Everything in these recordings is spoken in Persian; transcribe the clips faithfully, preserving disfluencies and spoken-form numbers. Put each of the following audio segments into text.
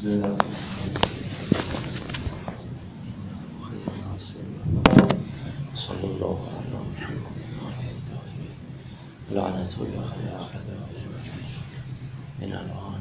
بسم الله صلی الله علی محمد لعنت الله من الان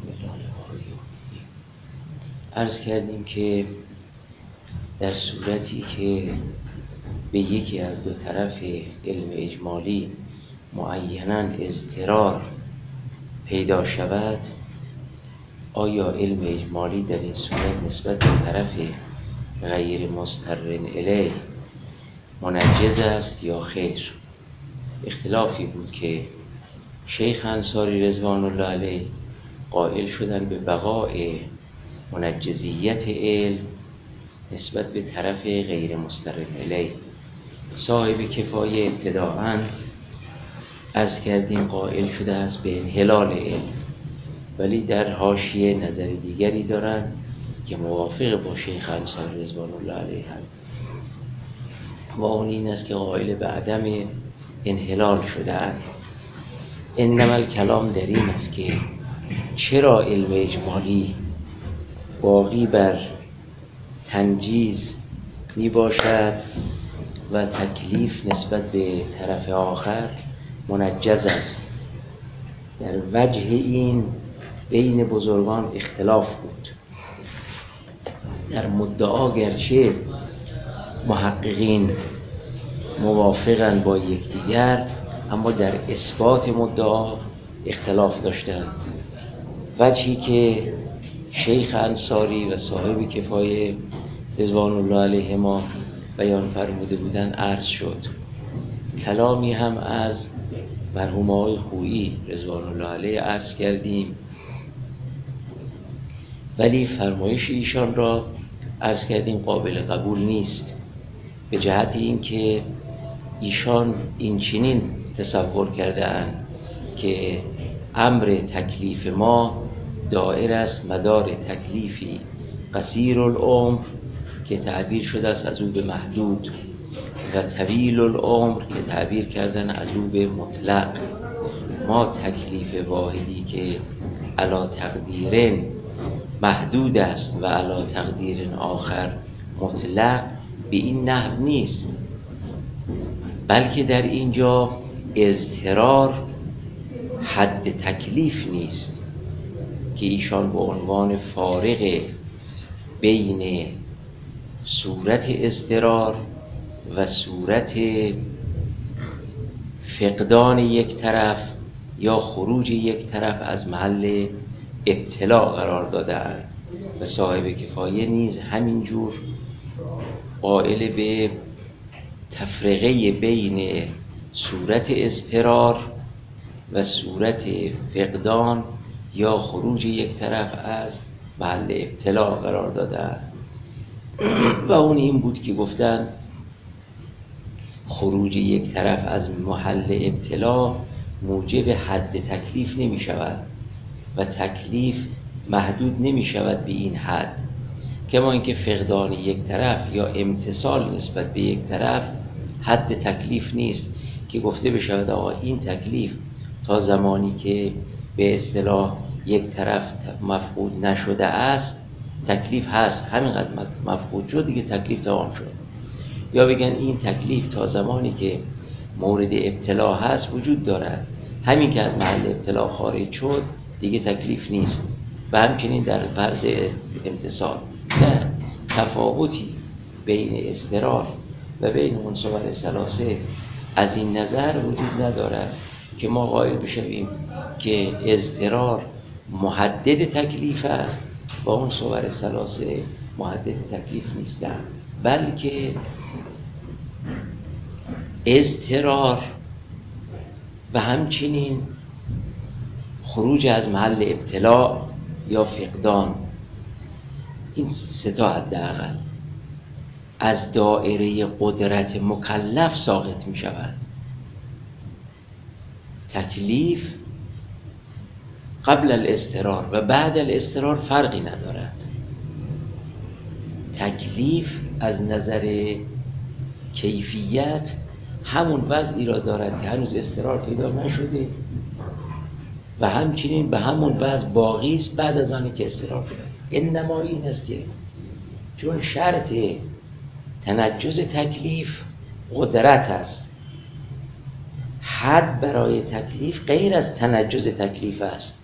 عرض کردیم که در صورتی که به یکی از دو طرف علم اجمالی معیناً اضطرار پیدا شود، آیا علم اجمالی در این صورت نسبت به طرف غیر مسترن الیه منجز است یا خیر؟ اختلافی بود که شیخ انصاری رضوان الله علیه قائل شدن به بقای منجزیت علم نسبت به طرف غیر مسترن الیه. صاحب کفایه ابتداءً عرض کردیم قائل شده است به انحلال علم، ولی در حاشیه نظر دیگری دارن که موافق با شیخ انصاری رضوان الله علیه هم و اون این است که قائل به عدم انحلال شده اند. انما الکلام در این است که چرا علم اجمالی باقی بر تنجیز می باشد و تکلیف نسبت به طرف آخر منجز است. در وجه این بین بزرگان اختلاف بود. در مدعا گرچه محققین موافقند با یکدیگر، اما در اثبات مدعا اختلاف داشتند. وجهی که شیخ انصاری و صاحب کفایه رضوان الله علیهما بیان فرموده بودند عرض شد. کلامی هم از مرحوم آقای خویی رضوان الله علیه عرض کردیم، ولی فرمایش ایشان را عرض کردیم قابل قبول نیست، به جهت این که ایشان این چنین تصور کرده اند که امر تکلیف ما دائر است مدار تکلیفی قصیر العمر که تعبیر شده است از او به محدود و طویل العمر که تعبیر کردن از او به مطلق. ما تکلیف واحدی که علی تقدیرن محدود است و علی تقدیرن آخر مطلق به این نحو نیست، بلکه در اینجا اضطرار حد تکلیف نیست که ایشان به عنوان فارق بین صورت اضطرار و صورت فقدان یک طرف یا خروج یک طرف از محل ابتلا قرار دادند و صاحب کفایه نیز همینجور قائل به تفرقه بین صورت اضطرار و صورت فقدان یا خروج یک طرف از محل ابتلا قرار دادند و اون این بود که گفتن خروج یک طرف از محل ابتلا موجب حد تکلیف نمی شود و تکلیف محدود نمی شود به این حد، کما اینکه فقدان یک طرف یا امتصال نسبت به یک طرف حد تکلیف نیست که گفته بشود آقا این تکلیف تا زمانی که به اصطلاح یک طرف مفقود نشده است تکلیف هست، همینقدر مفقود شد دیگه تکلیف تمام شد. یا بگن این تکلیف تا زمانی که مورد ابتلا هست وجود دارد، همین که از محل ابتلا خارج شد دیگه تکلیف نیست. و همچنین در فرض امتصال نه تفاوتی بین اضطرار و بین منصور ثلاثه از این نظر وجود ندارد که ما قائل بشویم که اضطرار محدد تکلیف است و اون صور ثلاثه محدد تکلیف نیستند، بلکه اضطرار و همچنین خروج از محل ابتلا یا فقدان، این سه تا حداقل از دائره قدرت مکلف ساقط می شوند. تکلیف قبل الاضطرار و بعد الاضطرار فرقی ندارد. تکلیف از نظر کیفیت همون وضعی را دارد که هنوز اضطرار پیدا نشده و همچنین به همون وضع باقی است بعد از آنی که استقرار پیدا کرد. انما این است که چون شرط تنجز تکلیف قدرت است، حد برای تکلیف غیر از تنجز تکلیف است.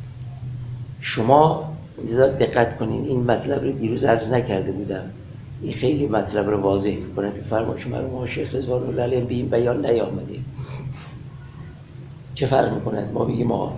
شما دقت کنین، این مطلب رو دیروز عرض نکرده بودم، این خیلی مطلب رو واضح میکنه که فرمایش مرحوم شیخ رضوان الله علیه به این بیان نیامده. چه فرق میکنه؟ ما بگیم ما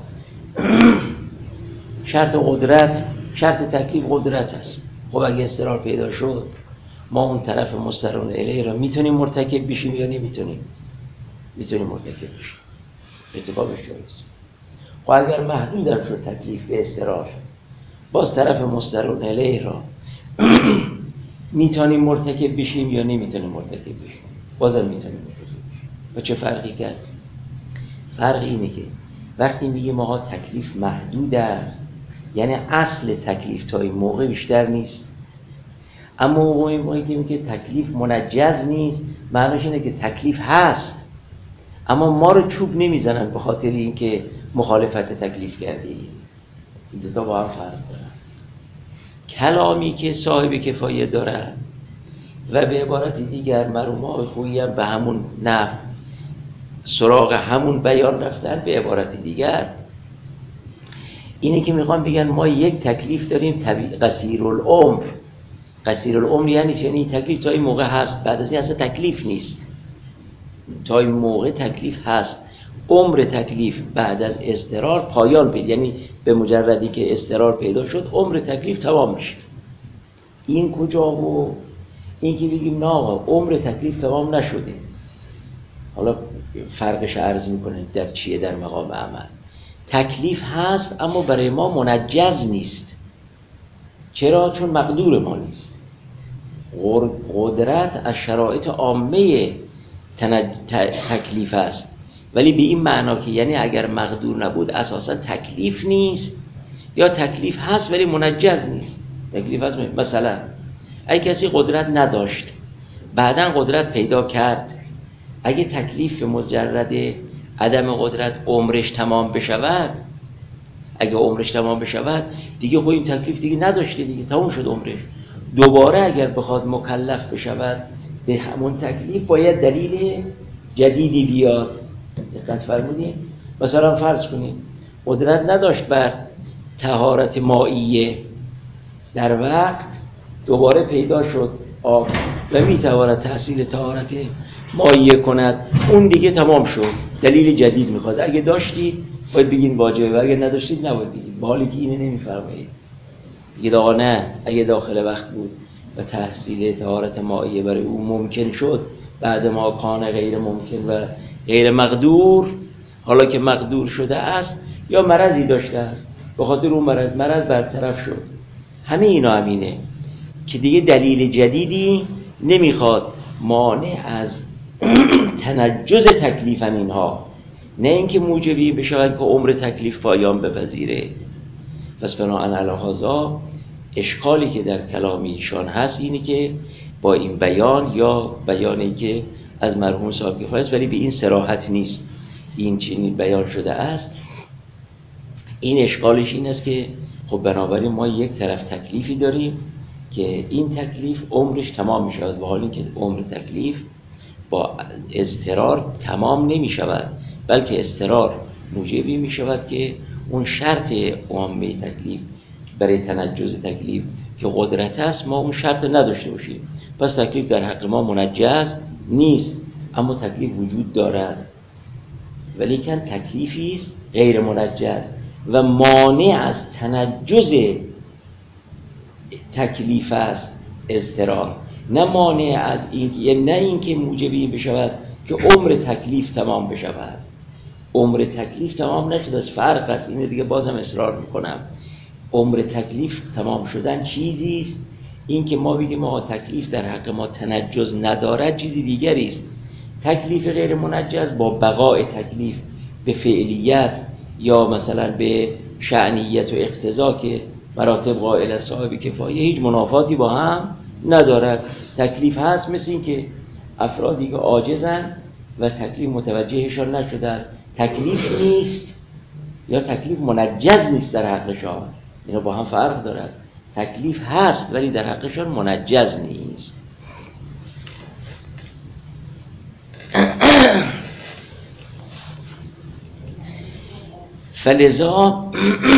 شرط قدرت، شرط تکلیف قدرت است. خب اگه استقرار پیدا شد ما اون طرف مسترون الیه را میتونیم مرتکب بشیم یا نمیتونیم؟ میتونیم مرتکب بشیم، ارتکابش جایز. خب اگر محدود هم شد تکلیف به استقرار، باز طرف مسترون الیه را میتونیم مرتکب بشیم یا نمیتونیم مرتکب بشیم؟ بازم میتونیم مرتکب بشیم. و چه فرقی کرد؟ فرق اینه که وقتی میگه ما تکلیف محدود است، یعنی اصل تکلیف تا این موقع بیشتر نیست. اما موقعی که میگه تکلیف منجز نیست، معنیش اینه که تکلیف هست اما ما رو چوب نمیزنن به خاطر اینکه مخالفت تکلیف کردی. این دوتا با هم فرق دارن. کلامی که صاحب کفایه دارن و به عبارت دیگر مرحومای خویی هم به همون نحو سراغ همون بیان رفتن، به عبارت دیگر اینه که میخوان بگن ما یک تکلیف داریم قصیر العمر. قصیر العمر یعنی چه؟ این تکلیف تا این موقع هست، بعد از این اصلا تکلیف نیست. تا این موقع تکلیف هست، عمر تکلیف بعد از اضطرار پایان پیدا، یعنی به مجردی که اضطرار پیدا شد عمر تکلیف تمام میشه. این کجا؟ و این که بگیم نه آقا عمر تکلیف تمام نشده. حالا فرقش عرض میکنه در چیه در مقام عمل. تکلیف هست اما برای ما منجز نیست. چرا؟ چون مقدور ما نیست. قدرت از شرایط عامه تکلیف است، ولی به این معنا که یعنی اگر مقدور نبود اساسا تکلیف نیست، یا تکلیف هست ولی منجز نیست. تکلیف هست مثلا اگه کسی قدرت نداشت بعداً قدرت پیدا کرد، اگه تکلیف مجرد عدم قدرت عمرش تمام بشود، اگه عمرش تمام بشود دیگه خب این تکلیف دیگه نداشته، دیگه تمام شد عمرش. دوباره اگر بخواد مکلف بشود به همون تکلیف باید دلیل جدیدی بیاد. دقت فرمودین؟ مثلا فرض کنید قدرت نداشت بر طهارت مائیه، در وقت دوباره پیدا شد آب و میتواند تحصیل طهارت مائیه کند، اون دیگه تمام شد، دلیل جدید میخواد. اگه داشتید باید بگین واجبه و اگه نداشتید نباید بگید، با حالی که اینه نمیفرمایید. بگید آقا نه، اگه داخل وقت بود و تحصیل طهارت مائیه برای او ممکن شد، بعد ما کان غیر ممکن و غیر مقدور، حالا که مقدور شده است یا مرضی داشته است، به خاطر اون مرض مرض برطرف شد. همه اینا همینه که دیگه دلیل جدیدی نمیخواد. مانع از تنجز تکلیف هم اینها، نه اینکه موجبی بشود که عمر تکلیف پایان بپذیره. پس بناهن علی هذا اشکالی که در کلام ایشان هست اینه که با این بیان یا بیانی که از مرحوم صاحب کفایه است ولی به این صراحت نیست، این چنین بیان شده است، این اشکالش این است که خب بنابراین ما یک طرف تکلیفی داریم که این تکلیف عمرش تمام می شود، و حال این که عمر تکلیف با اضطرار تمام نمی شود، بلکه اضطرار موجبی می شود که اون شرط عامه تکلیف برای تنجز تکلیف که قدرت است ما اون شرط نداشته باشیم. پس تکلیف در حق ما منجز نیست، اما تکلیف وجود دارد، ولی کن تکلیفی است غیر منجز و مانع از تنجز تکلیف است اضطرار، نه مانع از این، یعنی نه این که موجب این بشود که عمر تکلیف تمام بشود. عمر تکلیف تمام نشد، از فرق است. اینو دیگه بازم اصرار میکنم، عمر تکلیف تمام شدن چیزی است، این که ما بگیم ما تکلیف در حق ما تنجز ندارد چیزی دیگری است. تکلیف غیر منجز با بقای تکلیف به فعلیت یا مثلا به شأنیت و اقتضا که مراتب قائل از صاحب کفایه هیچ منافاتی با هم ندارد. تکلیف هست مثل این که افرادی که عاجزن و تکلیف متوجهشان نشده است، تکلیف نیست یا تکلیف منجز نیست در حقشان. اینا با هم فرق دارد. تکلیف هست ولی در حقشان منجز نیست. فلذا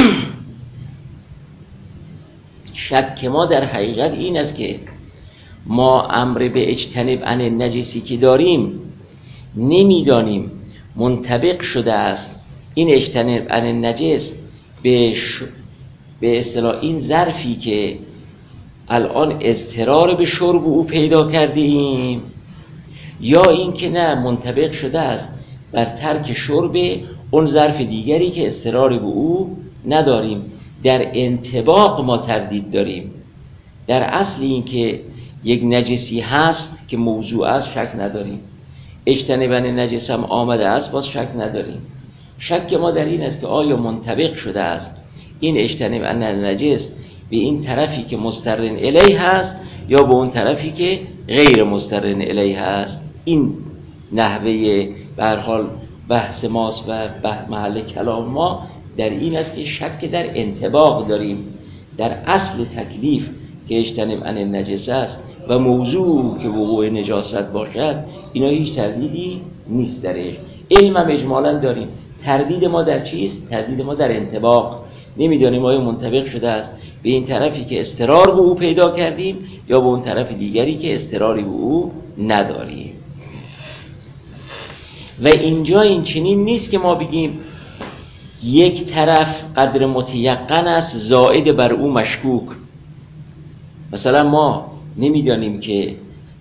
شک ما در حقیقت این است که ما امر به اجتنب عن النجسی که داریم نمیدانیم منطبق شده است این اجتنب عن النجس به ش... به اصطلاح این ظرفی که الان اضطرار به شرب او پیدا کرده ایم، یا این که نه منطبق شده است بر ترک شرب اون ظرف دیگری که اضطرار به او نداریم. در انطباق ما تردید داریم. در اصل این که یک نجسی هست که موضوع است شک نداریم. اجتنبن نجس هم آمده است باز شک نداریم. شک ما در این است که آیا منطبق شده است این اجتنبن نجس به این طرفی که مسترن الیه هست یا به اون طرفی که غیر مسترن الیه هست. این نحوه به هر حال بحث ماست و محل کلام ما در این است که شک در انطباق داریم. در اصل تکلیف که اجتنب عن النجس است و موضوع که وقوع نجاست باشد اینا هیچ تردیدی نیست درش. علم هم اجمالا داریم. تردید ما در چیست؟ تردید ما در انطباق. نمیدانیم آیا منطبق شده است به این طرفی که اضطرار به او پیدا کردیم یا به اون طرف دیگری که اضطراری به او نداریم. و اینجا این چنین نیست که ما بگیم یک طرف قدر متیقن است زائد بر او مشکوک. مثلا ما نمیدانیم که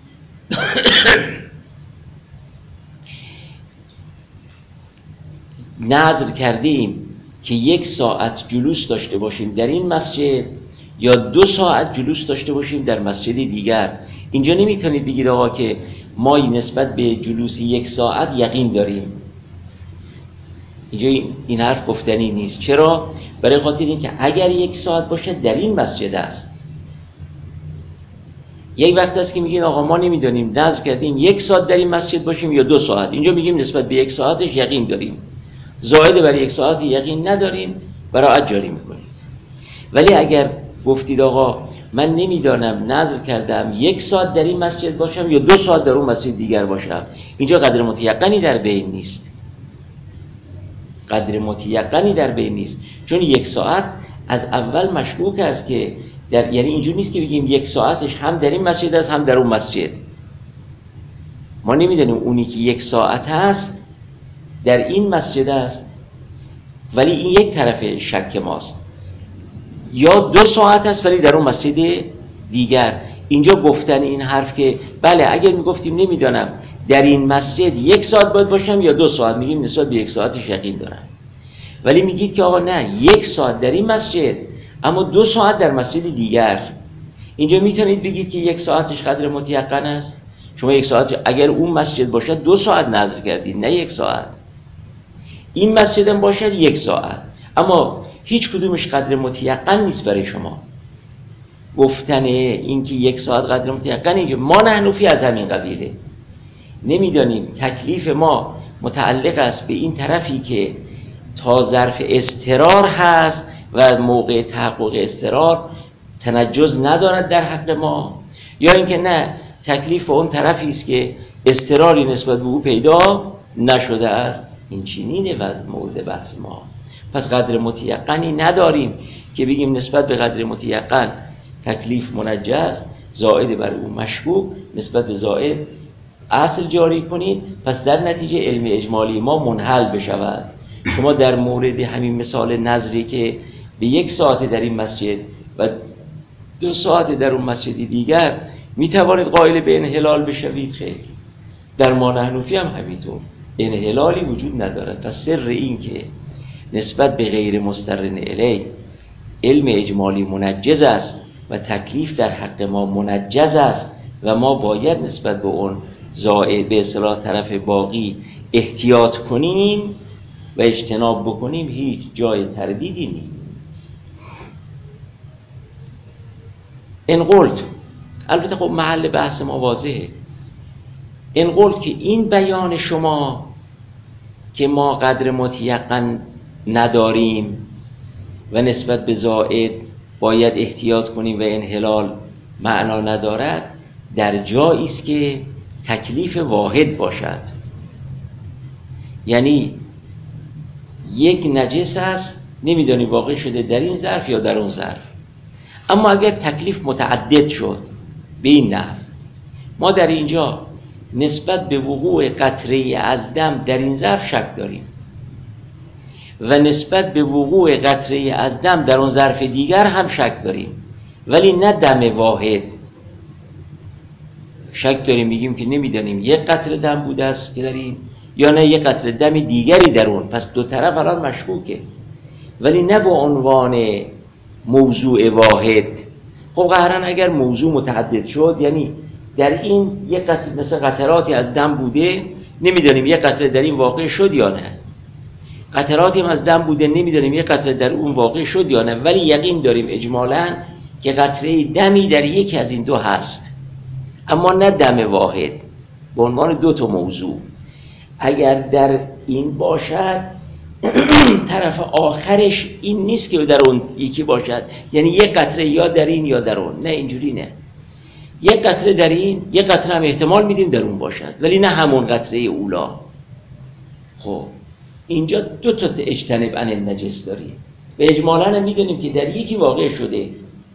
نظر کردیم که یک ساعت جلوس داشته باشیم در این مسجد یا دو ساعت جلوس داشته باشیم در مسجد دیگر. اینجا نمیتونید بگید آقا که ما نسبت به جلوس یک ساعت یقین داریم. اینجا این حرف گفتنی نیست. چرا؟ برای خاطر این که اگر یک ساعت باشه در این مسجد است. یک وقت است که میگین آقا ما نمیدونیم نظر کردیم یک ساعت در این مسجد باشیم یا دو ساعت. اینجا میگیم نسبت به یک ساعتش یقین داریم. زائد بر یک ساعت یقین نداریم برای جاری میکنیم. ولی اگر گفتید آقا من نمیدانم نظر کردم یک ساعت در این مسجد باشم یا دو ساعت در اون مسجد دیگر باشم، اینجا قدر متیقنی در بین نیست. قدر متیقنی در بین نیست چون یک ساعت از اول مشکوک است که در، یعنی اینجور نیست که بگیم یک ساعتش هم در این مسجد است هم در اون مسجد. ما نمیدونیم اونی که یک ساعت هست در این مسجد است ولی این یک طرف شک ماست، یا دو ساعت است ولی در اون مسجد دیگر. اینجا گفتن این حرف که بله اگر میگفتیم نمیدانم در این مسجد یک ساعت باید باشم یا دو ساعت، میگیم نسبت به یک ساعتش یقین دارم. ولی میگید که آقا نه یک ساعت در این مسجد اما دو ساعت در مسجد دیگر، اینجا میتونید بگید که یک ساعتش قدر متیقن است. شما یک ساعت اگر اون مسجد باشد دو ساعت نظر کردید نه یک ساعت. این مسجد هم باشد یک ساعت اما هیچ کدومش قدر متیقن نیست برای شما. گفتن این که یک ساعت قدر متیقن اینجا ما نحنفی از همین قبیله. نمیدانیم تکلیف ما متعلق است به این طرفی که تا ظرف اضطرار هست و موقع تحقق اضطرار تنجز ندارد در حق ما، یا اینکه نه تکلیف اون طرفی است که اضطراری نسبت به او پیدا نشده است. این چنینه وضع مورد بحث ما. پس قدر متیقنی نداریم که بگیم نسبت به قدر متیقن تکلیف منجز زائد بر او مشکوک، نسبت به زائد اصل جاری کنید پس در نتیجه علم اجمالی ما منحل بشود. شما در مورد همین مثال نظری که به یک ساعت در این مسجد و دو ساعت در اون مسجد دیگر میتوانید قائل به انحلال بشوید. خیر، در ما نحنفی هم همینطور انحلالی وجود ندارد. پس سر این که نسبت به غیر مسترن الی علم اجمالی منجز است و تکلیف در حق ما منجز است و ما باید نسبت به اون زائد به اصطلاح طرف باقی احتیاط کنیم و اجتناب بکنیم، هیچ جای تردیدی نیست. ان قلت، البته خب محل بحث ما واضحه، ان قلت که این بیان شما که ما قدر متیقن نداریم و نسبت به زائد باید احتیاط کنیم و انحلال معنا ندارد، در جایی است که تکلیف واحد باشد. یعنی یک نجس است، نمیدانی واقع شده در این ظرف یا در اون ظرف. اما اگر تکلیف متعدد شد به این نحو، ما در اینجا نسبت به وقوع قطره از دم در این ظرف شک داریم و نسبت به وقوع قطره از دم در اون ظرف دیگر هم شک داریم، ولی نه دم واحد. شک داریم، میگیم که نمیدانیم یک قطره دم بوده است که در این یا نه یک قطره دم دیگری در اون، پس دو طرف الان مشکوکه، ولی نه به عنوان موضوع واحد. خب قهرن اگر موضوع متعدد شد، یعنی در این یک قطره مثل قطراتی از دم بوده، نمیدانیم یک قطره در این واقع شد یا نه، قطراتی هم از دم بوده، نمیدانیم یک قطره در اون واقع شد یا نه، ولی یقین داریم اجمالاً که قطره دمی در یکی از این دو هست، اما نه دم واحد، به عنوان دو تا موضوع. اگر در این باشد طرف آخرش این نیست که در اون یکی باشد، یعنی یک قطره یا در این یا در اون، نه اینجوری نه، یک قطره در این، یک قطره هم احتمال میدیم در اون باشد، ولی نه همون قطره اولا. خب اینجا دو تا اجتنب عن النجس داریم و اجمالاً هم میدونیم که در یکی واقع شده.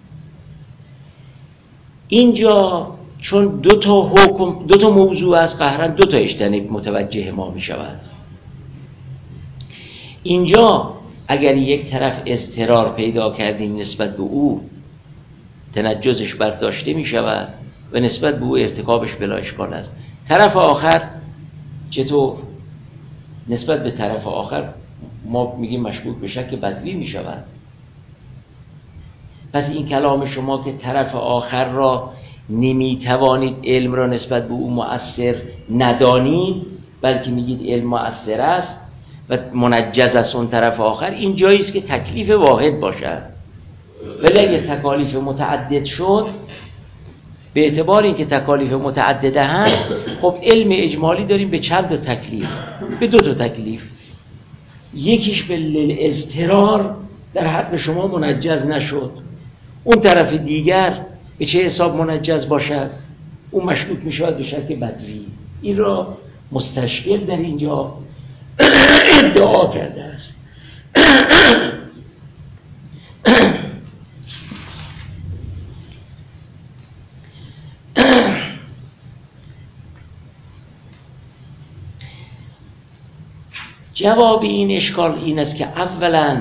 اینجا چون دو تا حکم، دو تا موضوع است، قهرن دو تا اجتنب متوجه ما میشود. اینجا اگر یک طرف اضطرار پیدا کردیم نسبت به او، تنجسش برداشته می شود و نسبت به او ارتکابش بلا اشکال است. طرف آخر چطور؟ نسبت به طرف آخر ما میگیم مشکوک به شک بدوی می شود. پس این کلام شما که طرف آخر را نمی توانید علم را نسبت به او مؤثر ندانید، بلکه میگید علم مؤثر است و منجز است اون طرف آخر، این جایی است که تکلیف واحد باشد. ولی اگه تکالیف متعدد شد، به اعتبار اینکه تکالیف متعدده هست، خب علم اجمالی داریم به چند تا تکلیف، به دو تا تکلیف. یکیش به اضطرار در حق شما منجز نشد، اون طرف دیگر به چه حساب منجز باشد؟ اون مشکوک می شود به شک بدوی. این را مستشکل در اینجا ادعا کرده است. جواب این اشکال این است که اولا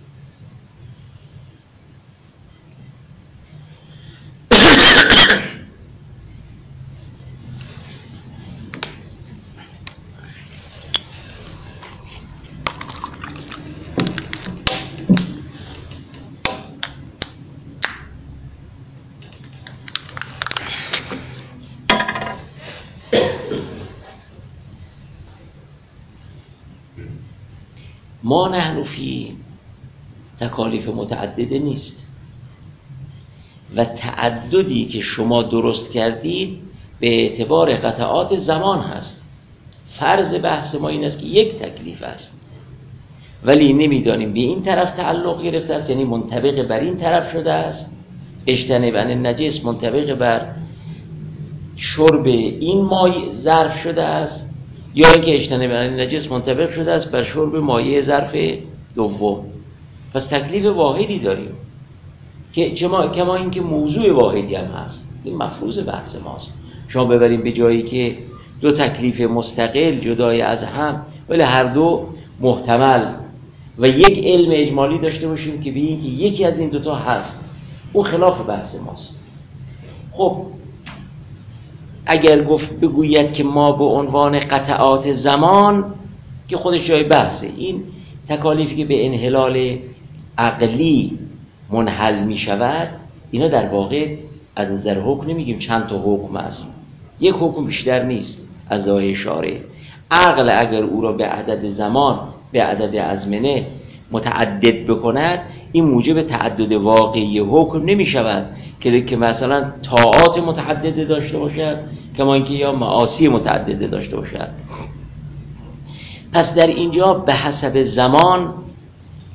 ما نحن فی تکالیف متعدده نیست و تعددی که شما درست کردید به اعتبار قطعات زمان هست. فرض بحث ما این است که یک تکلیف است، ولی نمیدانیم به این طرف تعلق گرفته است، یعنی منطبق بر این طرف شده است، اجتنب عن النجس منطبق بر شرب این مایع ظرف شده است، یا اینکه اجتنب عن النجس منطبق شده است بر شرب مایع ظرف دوم. پس تکلیف واحدی داریم که کما اینکه موضوع واحدی هم هست. این مفروض بحث ماست. شما ببریم به جایی که دو تکلیف مستقل جدای از هم ولی هر دو محتمل و یک علم اجمالی داشته باشیم که به این که یکی از این دوتا هست، او خلاف بحث ماست. خب اگر گفت بگوید که ما به عنوان قطعات زمان، که خودش جای بحثه، این تکالیفی که به انحلال عقلی منحل می شود، اینا در واقع از نظر حکم نمیگیم چند تا حکم است، یک حکم بیشتر نیست از ظاهر شارع. عقل اگر او را به عدد زمان، به عدد ازمنه متعدد بکند، این موجب تعدد واقعی حکم نمی شود که که مثلا طاعات متعدده داشته باشد، کما اینکه یا معاصی متعدده داشته باشد. پس در اینجا به حسب زمان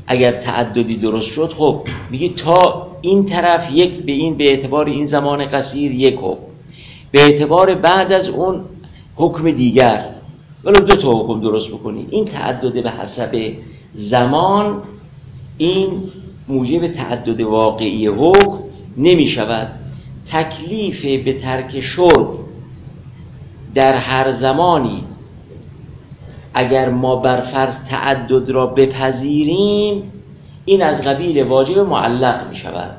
اگر تعددی درست شد، خب میگی تا این طرف یک، به این به اعتبار این زمان قصیر یک حکم، به اعتبار بعد از اون حکم دیگر، ولو دو تا حکم درست بکنی. این تعدد به حسب زمان این موجب تعدد واقعی حکم نمی شود. تکلیف به ترک شرب در هر زمانی اگر ما بر فرض تعدد را بپذیریم، این از قبیل واجب معلق می شود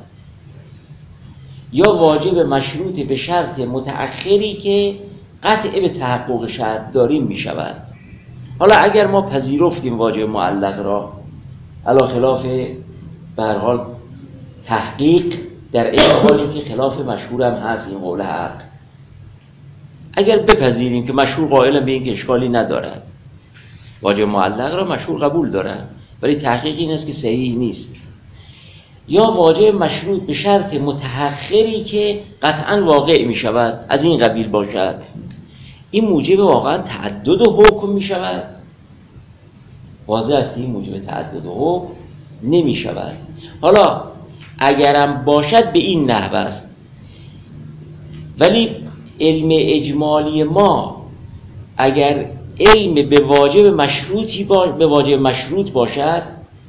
یا واجب مشروط به شرط متأخری که قطع به تحقق شرط داریم می شود. حالا اگر ما پذیرفتیم واجب معلق را علی خلاف به هر حال تحقیق، در این حالی که خلاف مشهور هم هست این قول حق، اگر بپذیریم که مشهور قائل به این که اشکالی ندارد، واجب معلق را مشهور قبول دارد ولی تحقیق این است که صحیح نیست، یا واجب مشروط به شرط متأخری که قطعا واقع می شود از این قبیل باشد، این موجب واقعا تعدد حکم می شود. واضح است که این موجب تعدد حکم نمی شود. حالا اگرم باشد به این نحو است، ولی علم اجمالی ما اگر علم به واجب مشروطی باش به واجب مشروط باشد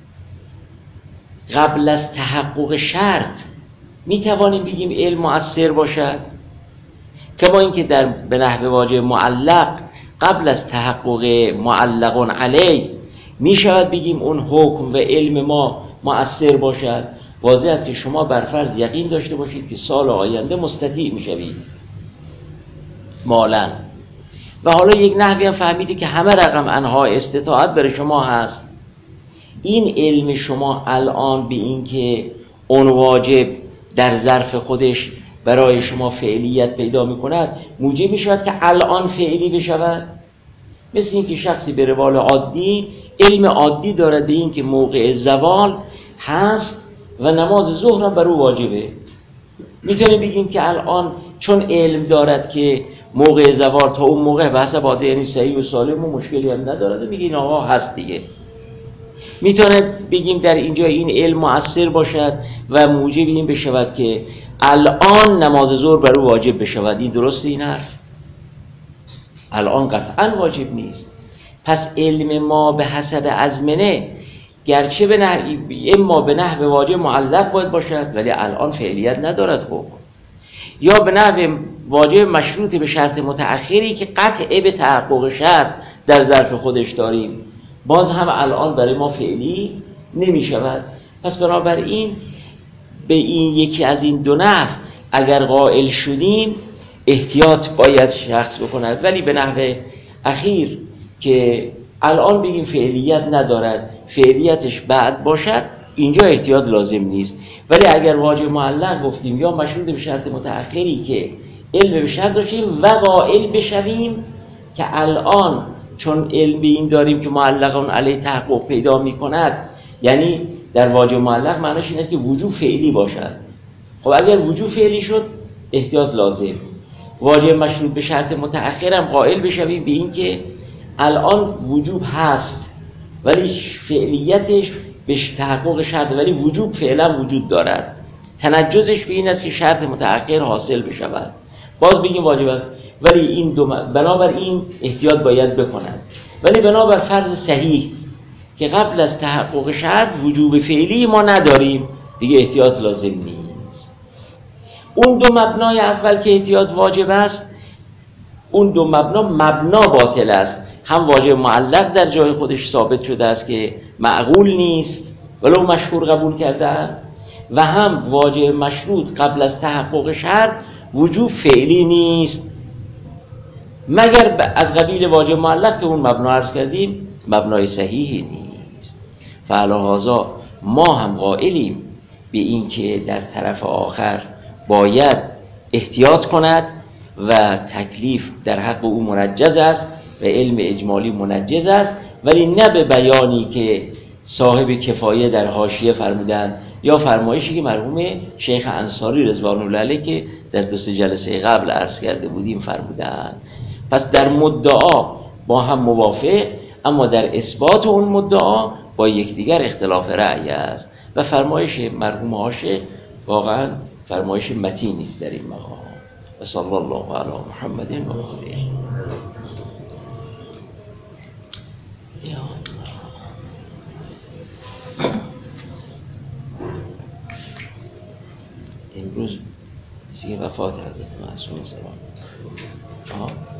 قبل از تحقق شرط، می توانیم بگیم علم مؤثر باشد، کما اینکه در به نحو واجب معلق قبل از تحقق معلق علیه می شود بگیم اون حکم و علم ما مؤثر باشد. واضح است که شما بر فرض یقین داشته باشید که سال آینده مستطیع می شوید مالا، و حالا یک نحوی هم فهمیدی که همه رقم انواع استطاعت برای شما هست. این علم شما الان به این که اون واجب در ظرف خودش برای شما فعلیت پیدا می کند موجب می شود که الان فعلی بشود. مثل این که شخصی به روال عادی علم عادی دارد به این که موقع زوال هست و نماز ظهر هم بر او واجبه، میتونیم بگیم که الان چون علم دارد که موقع زوال تا اون موقع به حسب عاده یعنی صحیح و سالم و مشکلی هم ندارد، میگین آقا هست دیگه. میتونه بگیم در اینجا این علم مؤثر باشد و موجب این بشود که الان نماز ظهر بر او واجب بشود. این درسته این حرف؟ الان قطعا واجب نیست. پس علم ما به حسب ازمنه گرچه به نحو اما به نحو واجب معلق باید باشد ولی الان فعلیت ندارد حکم، یا به نحو واجب مشروط به شرط متأخری که قطع به تحقق شرط در ظرف خودش داریم، باز هم الان برای ما فعلی نمی شود. پس بنابراین به این یکی از این دو نحو اگر قائل شدیم احتیاط باید شخص بکند، ولی به نحو اخیر که الان بگیم فعلیت ندارد فعلیتش بعد باشد اینجا احتیاط لازم نیست. ولی اگر واجب معلق گفتیم یا مشروط به شرط متأخری که علم به شرط داشتیم و قائل بشویم که الان چون علم به این داریم که معلقون علیه تحقق پیدا می کند، یعنی در واجب معلق معنیش این است که وجوب فعلی باشد. خب اگر وجوب فعلی شد احتیاط لازم. واجب مشروط به شرط متأخر هم قائل بشویم به این که الان وجوب هست ولی فعلیتش به تحقق شرط، ولی وجوب فعلا وجود دارد، تنجزش به این است که شرط متأخر حاصل بشود، باز بگیم واجب است. ولی این دو بنابر این احتیاط باید بکنند. ولی بنابر فرض صحیح که قبل از تحقق شرط وجوب فعلی ما نداریم دیگه احتیاط لازم نیست. اون دو مبنای اول که احتیاط واجب است، اون دو مبنا مبنا باطل است. هم واجب معلق در جای خودش ثابت شده است که معقول نیست ولو مشهور قبول کردن، و هم واجب مشروط قبل از تحقق شرط وجوب فعلی نیست مگر از قبیل واجب معلق که اون مبنا عرض کردیم مبنای صحیحی نیست. فعلی ما هم قائلیم به این که در طرف آخر باید احتیاط کند و تکلیف در حق او منجز است و علم اجمالی منجز است، ولی نه به بیانی که صاحب کفایه در حاشیه فرمودن یا فرمایشی که مرحوم شیخ انصاری رضوان الله علیه که در دو سه جلسه قبل عرض کرده بودیم فرمودن. پس در مدعا با هم موافق، اما در اثبات اون مدعا با یکدیگر اختلاف رأی است و فرمایش مرحوم عاشق واقعا فرمایش متینی است در این مقام. و صلی الله علی محمد و آله. یا امروز مثل وفات حضرت معصوم سلام.